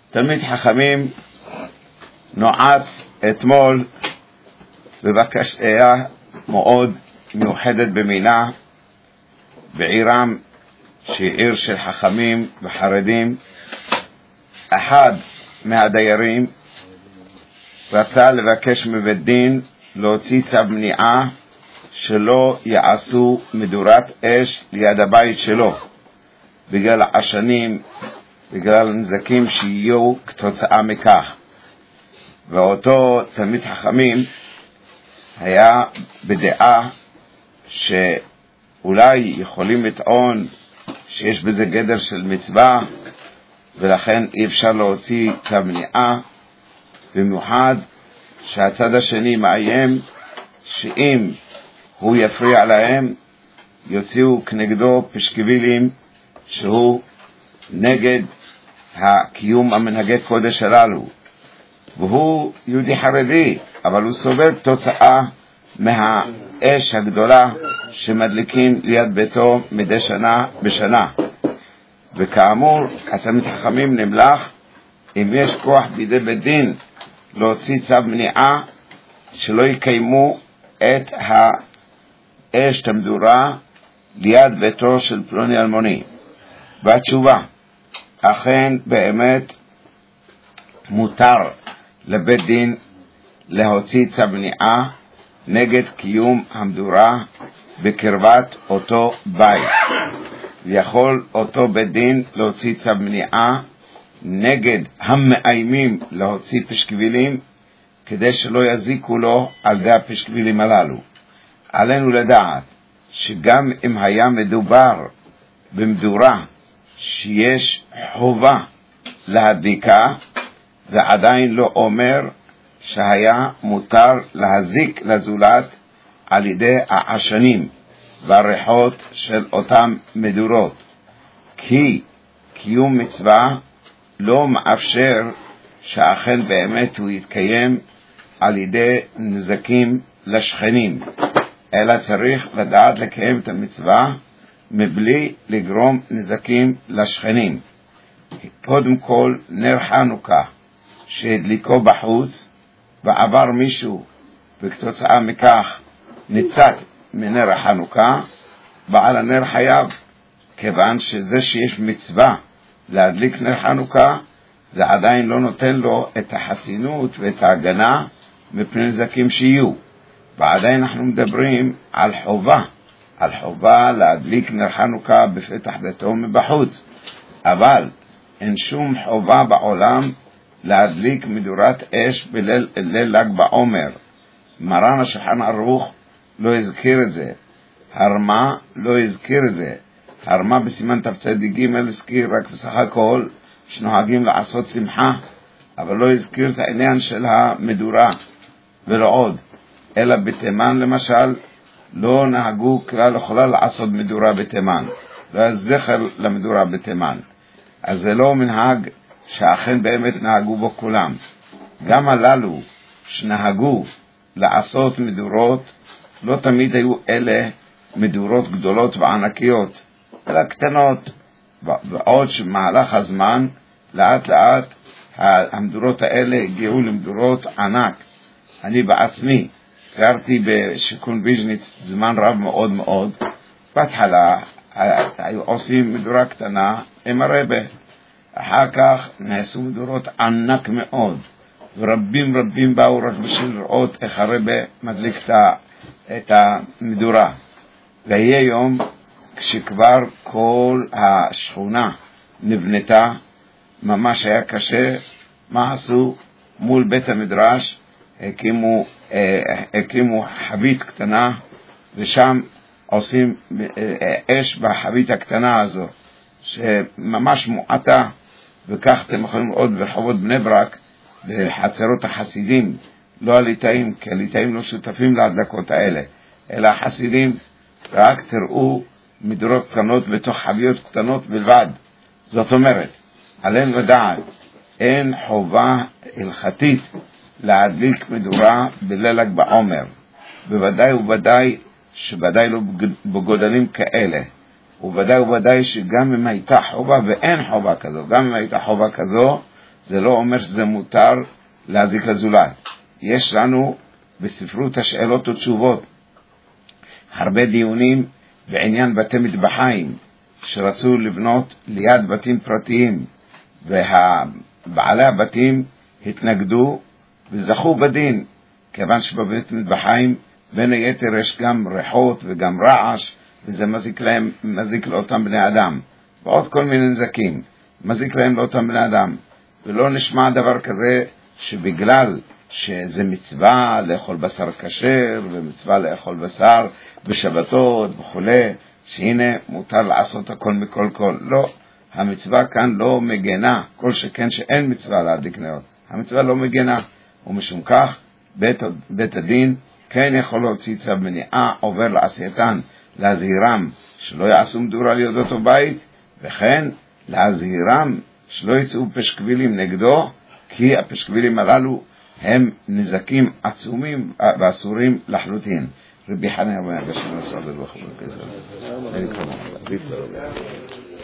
תלמיד חכמים נועץ אתמול בבקשה מאוד מיוחדת במינה בעירם שהיא עיר של חכמים וחרדים. אחד מהדיירים רצה לבקש מבית דין להוציא צו מניעה שלא יעשו מדורת אש ליד הבית שלו בגלל העשנים, בגלל נזקים שיהיו כתוצאה מכך. ואותו תלמיד חכמים היה בדעה שאולי יכולים לטעון שיש בזה גדר של מצווה ולכן אי אפשר להוציא צו מניעה, במיוחד שהצד השני מאיים שאם הוא יפריע להם יוציאו כנגדו פשקווילים שהוא נגד הקיום המנהגי קודש הללו, והוא יהודי חרדי אבל הוא סובל תוצאה מהאש הגדולה שמדליקים ליד ביתו מדי שנה בשנה. וכאמור התלמיד חכמים נמלך אם יש כוח בידי בית דין להוציא צו מניעה שלא יקיימו את האש המדורה ליד ביתו של פלוני אלמוני. והתשובה, אכן באמת מותר לבית דין להוציא צו מניעה נגד קיום המדורה בקרבת אותו בית. ויכול אותו בית דין להוציא צו מניעה נגד המאיימים להוציא פשקווילים כדי שלא יזיקו לו על ידי הפשקווילים הללו. עלינו לדעת שגם אם היה מדובר במדורה שיש חובה להדליקה, זה עדיין לא אומר שהיה מותר להזיק לזולת על ידי העשנים והריחות של אותם מדורות, כי קיום מצווה לא מאפשר שאכן באמת הוא יתקיים על ידי נזקים לשכנים, אלא צריך לדעת לקיים את המצווה מבלי לגרום נזקים לשכנים. קודם כל נר חנוכה שהדליקו בחוץ ועבר מישהו וכתוצאה מכך ניצת מנר החנוכה, בעל הנר חייב, כיוון שזה שיש מצווה להדליק נר חנוכה זה עדיין לא נותן לו את החסינות ואת ההגנה מפני נזקים שיהיו. ועדיין אנחנו מדברים על חובה להדליק נר חנוכה בפתח ביתו מבחוץ, אבל אין שום חובה בעולם להדליק מדורת אש בליל ל"ג בעומר. מרן השולחן ערוך לא הזכיר את זה, הרמה לא הזכיר את זה. הרמה בסימן תצ"ג הזכיר רק בסך הכל שנוהגים לעשות שמחה, אבל לא הזכיר את העניין של המדורה ולא עוד. אלא בתימן למשל לא נהגו כלל וכלל לעשות מדורה בתימן, לא היה זכר למדורה בתימן. אז זה לא מנהג שאכן באמת נהגו בו כולם. גם הללו שנהגו לעשות מדורות לא תמיד היו אלה מדורות גדולות וענקיות, אלא קטנות. ועוד שמהלך הזמן לאט לאט המדורות האלה הגיעו למדורות ענק. אני בעצמי גרתי בשיכון ויז'ניץ זמן רב מאוד מאוד. בהתחלה היו עושים מדורה קטנה עם הרבה, אחר כך נעשו מדורות ענק מאוד, ורבים באו רק בשביל לראות איך הרבה מדליק את המדורה. ויהיה יום כשכבר כל השכונה נבנתה, ממש היה קשה. מה עשו? מול בית המדרש הקימו חבית קטנה, ושם עושים אש בחבית הקטנה הזו שממש מועטה. וכך אתם יכולים לראות ברחובות בני ברק בחצרות החסידים, לא הליטאים, כי הליטאים לא שותפים להדלקות האלה, אלא החסידים. רק תראו מדורות קטנות בתוך חביות קטנות בלבד. זאת אומרת, עלינו לדעת, אין חובה הלכתית להדליק מדורה בליל ל"ג בעומר. בוודאי שבוודאי לא בגודלים כאלה. ובוודאי שגם אם הייתה חובה, ואין חובה כזו, גם אם הייתה חובה כזו, זה לא אומר שזה מותר להזיק לזולת. יש לנו בספרות השאלות ותשובות הרבה דיונים בעניין בתי מטבחיים שרצו לבנות ליד בתים פרטיים, ובעלי הבתים התנגדו וזכו בדין, כיוון שבבית מטבחיים בין היתר יש גם ריחות וגם רעש, וזה מזיק לאותם בני אדם, ועוד כל מיני נזקים, מזיק להם לאותם בני אדם. ולא נשמע דבר כזה שבגלל שזה מצווה לאכול בשר כשר, ומצווה לאכול בשר בשבתות וכו', שהנה מותר לעשות הכל מכל כל. לא, המצווה כאן לא מגנה, כל שכן שאין מצווה להדליק נרות. המצווה לא מגנה, ומשום כך בית הדין כן יכול להוציא צו מניעה עובר לעשייתן, להזהירם שלא יעשו מדורה על יודות בית, וכן להזהירם שלא יצאו פשקבילים נגדו, כי הפשקבילים הללו הם נזקים עצומים ואסורים לחלוטין. רבי חנינא בן עקשיא נסע בלוח ובכסף.